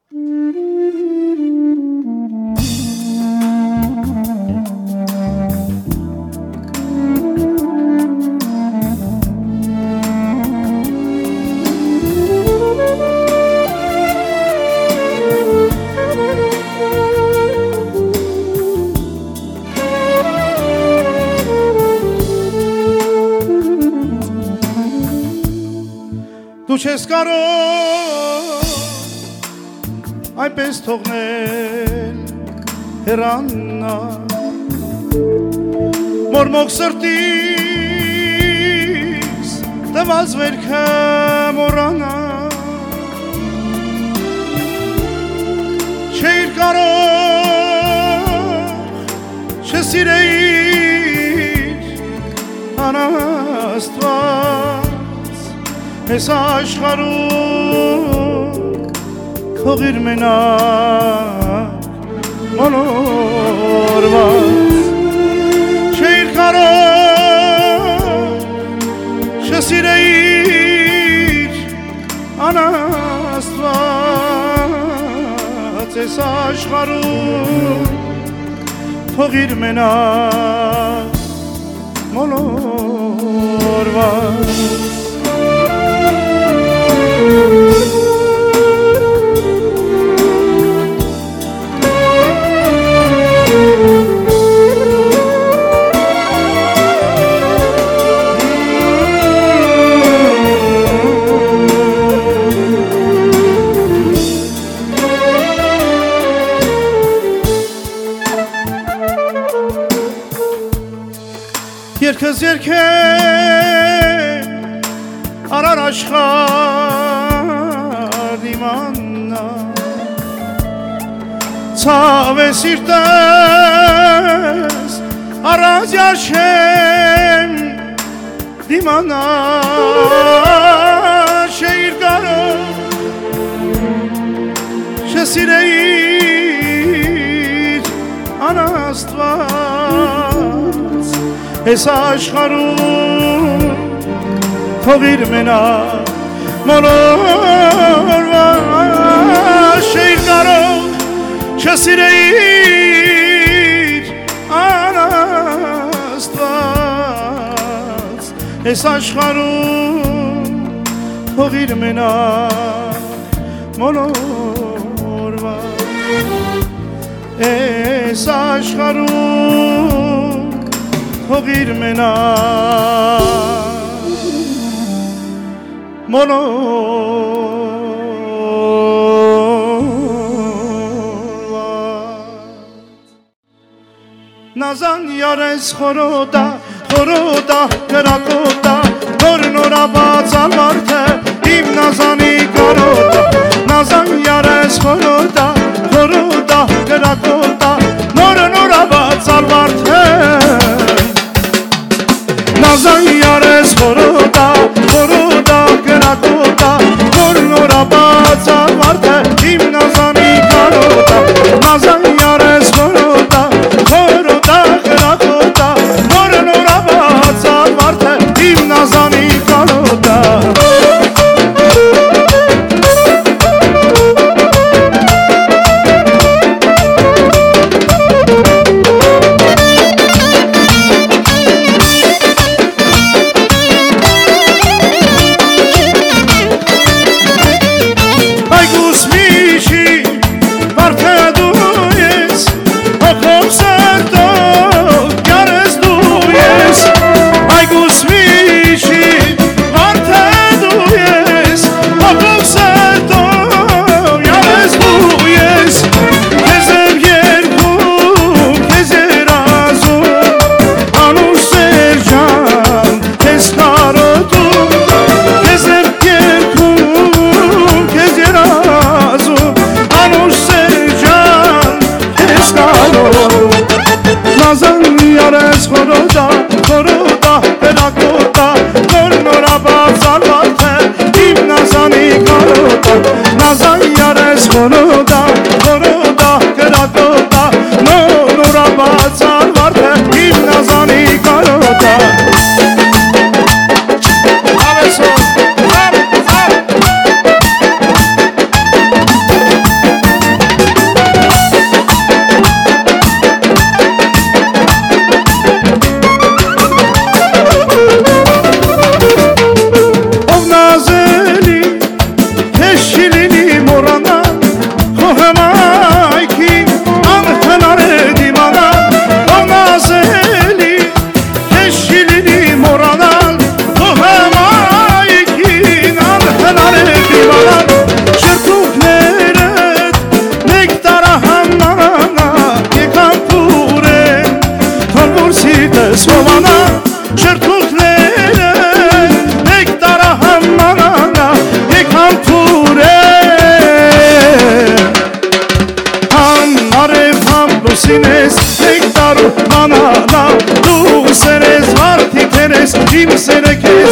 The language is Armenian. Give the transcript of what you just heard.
Դու չես կարող այնպես թողնել հեռանալ մորմոք սրտիս տված վերքը մոռանալ չէիր կարող չսիրեիր անաստված Ես աշխարհում թողիր մենակ մոլորված չէիր կարող չսիրեիր անաստված Ես աշխարհում թողիր մենակ մոլորված Երկս երկեմ արար աշխար իմաննա Ցավ է սիրտս առանց երշեմ դիմանա Չէիր կարող չսիրեիր անաստված Ես աշխարհում թողիր մենակ մոլորված Չէիր կարող չսիրեիր անաստված Ես աշխարհում թողիր մենակ մոլորված Ես աշխարհում թողիր մենակ մոլորված Նազան յարես խորոտա գրակոտա նոր-նորաբաց անվարդը իմ նազանի կարոտա Նազան յարես խորոտա գրակոտա նոր-նորաբաց անվարդը Նազան յարես խորոտա գրակոտա նոր-նորաբաց անվարդը իմ նազանի կարոտա Նազան յարես խորոտա գրակոտա նոր-նորաբաց անվարդը իմ նազանի կարոտա Kim sene